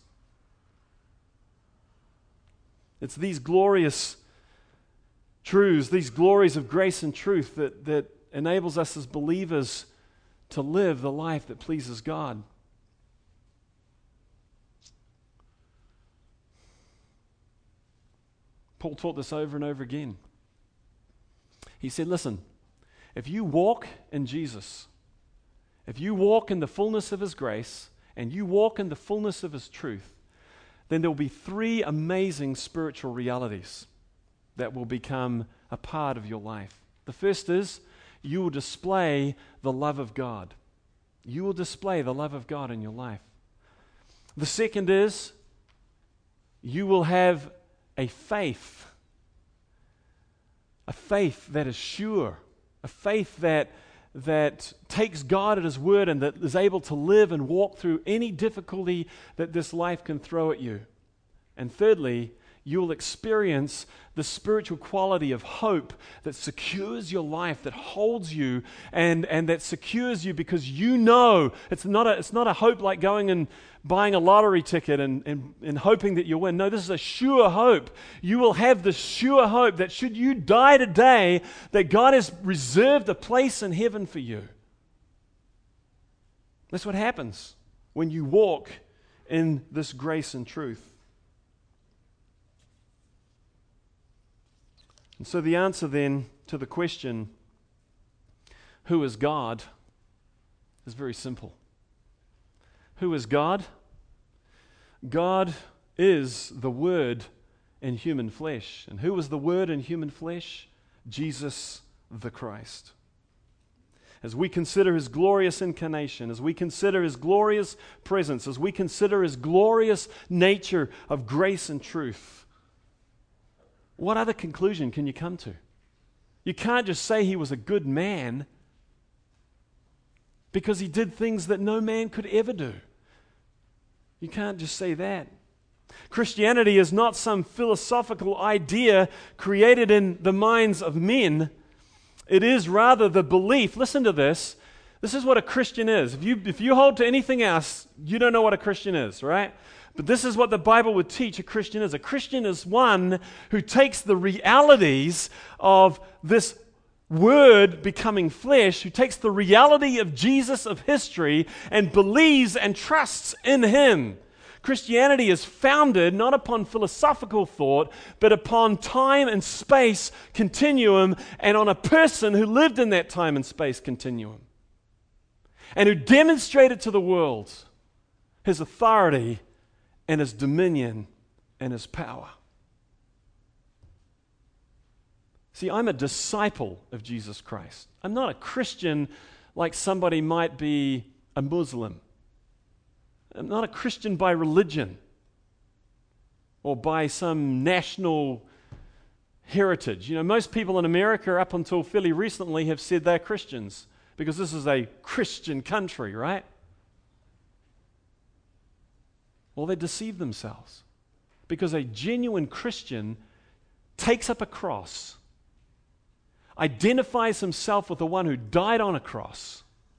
It's these glorious truths, these glories of grace and truth that, that enables us as believers to live the life that pleases God. Paul taught this over and over again. He said, listen, if you walk in Jesus, if you walk in the fullness of his grace, and you walk in the fullness of his truth, then there will be three amazing spiritual realities that will become a part of your life. The first is, you will display the love of God. You will display the love of God in your life. The second is, you will have a faith. A faith that is sure. A faith that, that takes God at his word and that is able to live and walk through any difficulty that this life can throw at you. And thirdly, you will experience the spiritual quality of hope that secures your life, that holds you and, and that secures you because you know it's not a, it's not a hope like going and buying a lottery ticket and, and, and hoping that you'll win. No, this is a sure hope. You will have the sure hope that should you die today, that God has reserved a place in heaven for you. That's what happens when you walk in this grace and truth. And so the answer then to the question, who is God, is very simple. Who is God? God is the Word in human flesh. And who was the Word in human flesh? Jesus the Christ. As we consider His glorious incarnation, as we consider His glorious presence, as we consider His glorious nature of grace and truth, what other conclusion can you come to? You can't just say He was a good man because He did things that no man could ever do. You can't just say that. Christianity is not some philosophical idea created in the minds of men. It is rather the belief. Listen to this. This is what a Christian is. If you, if you hold to anything else, you don't know what a Christian is, right? But this is what the Bible would teach a Christian is. A Christian is one who takes the realities of this Word becoming flesh, who takes the reality of Jesus of history and believes and trusts in Him. Christianity is founded not upon philosophical thought, but upon time and space continuum and on a person who lived in that time and space continuum and who demonstrated to the world His authority and His dominion and His power. See, I'm a disciple of Jesus Christ. I'm not a Christian like somebody might be a Muslim. I'm not a Christian by religion or by some national heritage. You know, most people in America up until fairly recently have said they're Christians because this is a Christian country, right? Well, they deceive themselves because a genuine Christian takes up a cross, identifies himself with the one who died on a cross,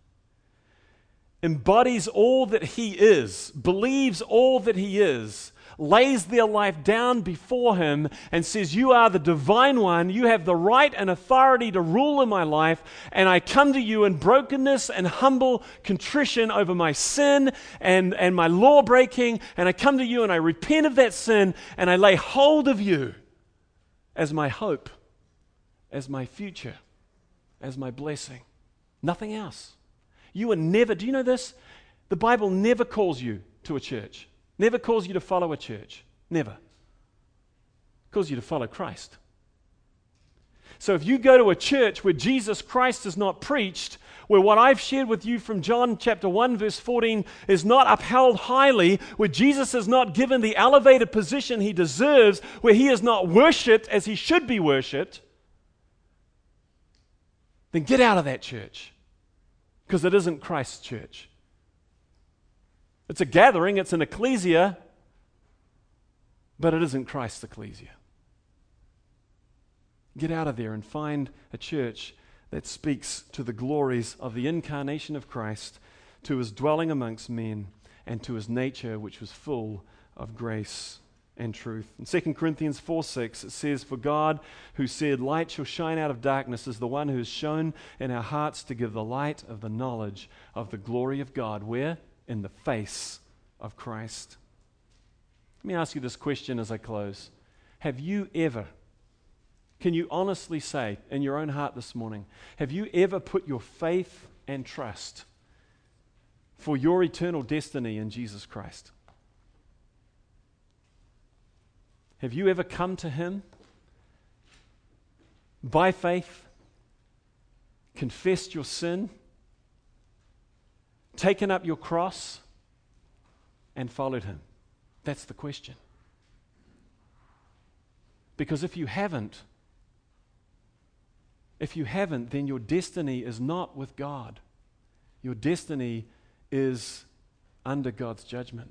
embodies all that He is, believes all that He is, lays their life down before Him and says, you are the divine one, you have the right and authority to rule in my life, and I come to you in brokenness and humble contrition over my sin and, and my law breaking, and I come to you and I repent of that sin and I lay hold of you as my hope, as my future, as my blessing. Nothing else. You are never, do you know this? The Bible never calls you to a church. Never calls you to follow a church. Never. It calls you to follow Christ. So if you go to a church where Jesus Christ is not preached, where what I've shared with you from John chapter one verse fourteen is not upheld highly, where Jesus is not given the elevated position He deserves, where He is not worshipped as He should be worshipped, then get out of that church. Because it isn't Christ's church. It's a gathering, it's an ecclesia, but it isn't Christ's ecclesia. Get out of there and find a church that speaks to the glories of the incarnation of Christ, to His dwelling amongst men, and to His nature, which was full of grace and truth. In Second Corinthians four six, it says, for God, who said, light shall shine out of darkness, is the one who has shown in our hearts to give the light of the knowledge of the glory of God. Where? In the face of Christ. Let me ask you this question as I close. Have you ever, can you honestly say in your own heart this morning, have you ever put your faith and trust for your eternal destiny in Jesus Christ? Have you ever come to Him by faith, confessed your sin, taken up your cross, and followed Him? That's the question. Because if you haven't, if you haven't, then your destiny is not with God. Your destiny is under God's judgment.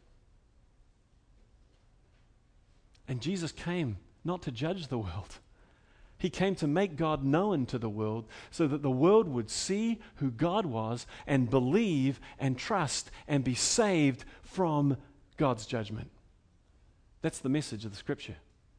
And Jesus came not to judge the world. He came to make God known to the world so that the world would see who God was and believe and trust and be saved from God's judgment. That's the message of the Scripture.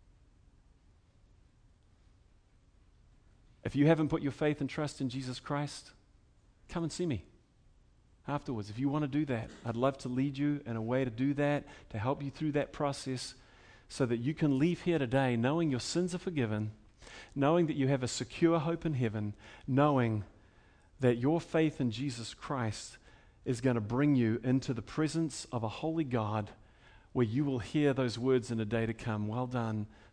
If you haven't put your faith and trust in Jesus Christ, come and see me afterwards. If you want to do that, I'd love to lead you in a way to do that, to help you through that process, so that you can leave here today knowing your sins are forgiven, knowing that you have a secure hope in heaven, knowing that your faith in Jesus Christ is going to bring you into the presence of a holy God, where you will hear those words in a day to come, well done,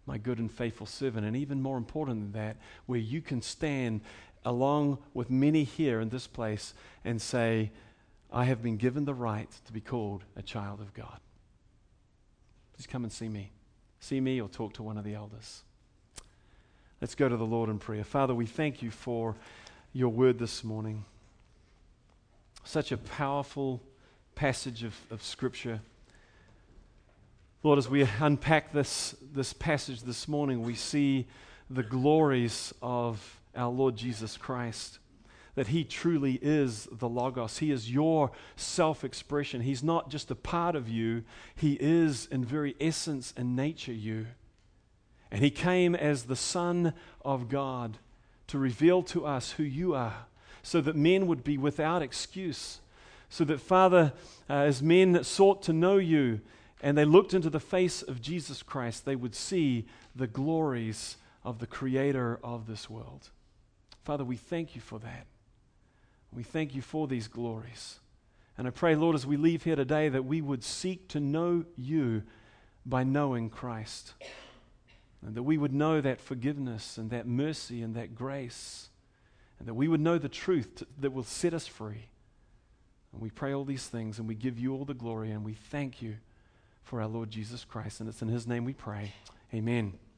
my good and faithful servant. And even more important than that, where you can stand along with many here in this place and say, I have been given the right to be called a child of God. Please come and see me. See me or talk to one of the elders. Let's go to the Lord in prayer. Father, we thank you for your word this morning. Such a powerful passage of, of Scripture. Lord, as we unpack this, this passage this morning, we see the glories of our Lord Jesus Christ, that he truly is the Logos. He is your self-expression. He's not just a part of you. He is in very essence and nature you. And he came as the Son of God to reveal to us who you are, so that men would be without excuse. So that, Father, uh, as men sought to know you and they looked into the face of Jesus Christ, they would see the glories of the Creator of this world. Father, we thank you for that. We thank you for these glories. And I pray, Lord, as we leave here today, that we would seek to know you by knowing Christ. And that we would know that forgiveness and that mercy and that grace. And that we would know the truth to, that will set us free. And we pray all these things and we give you all the glory and we thank you for our Lord Jesus Christ. And it's in his name we pray. Amen.